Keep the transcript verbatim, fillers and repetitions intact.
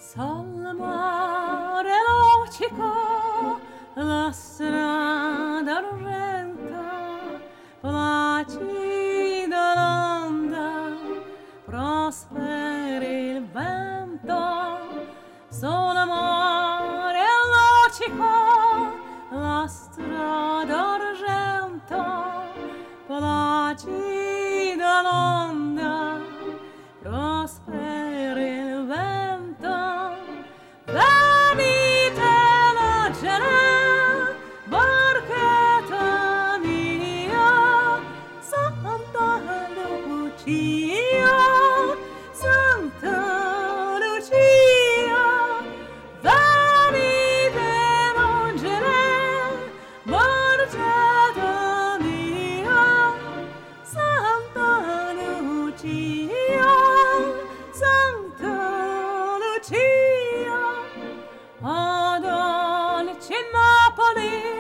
Sul mare logico la strada argenta, placida l'onda, prosperi il vento. Sul mare logico la strada argenta, placida l'onda, prosperi il vento. Venite leggere, barchetta mia, Santa Lucia, Santa Lucia. Venite leggere, barchetta mia, Santa Lucia, Santa Lucia. A dolce Napoli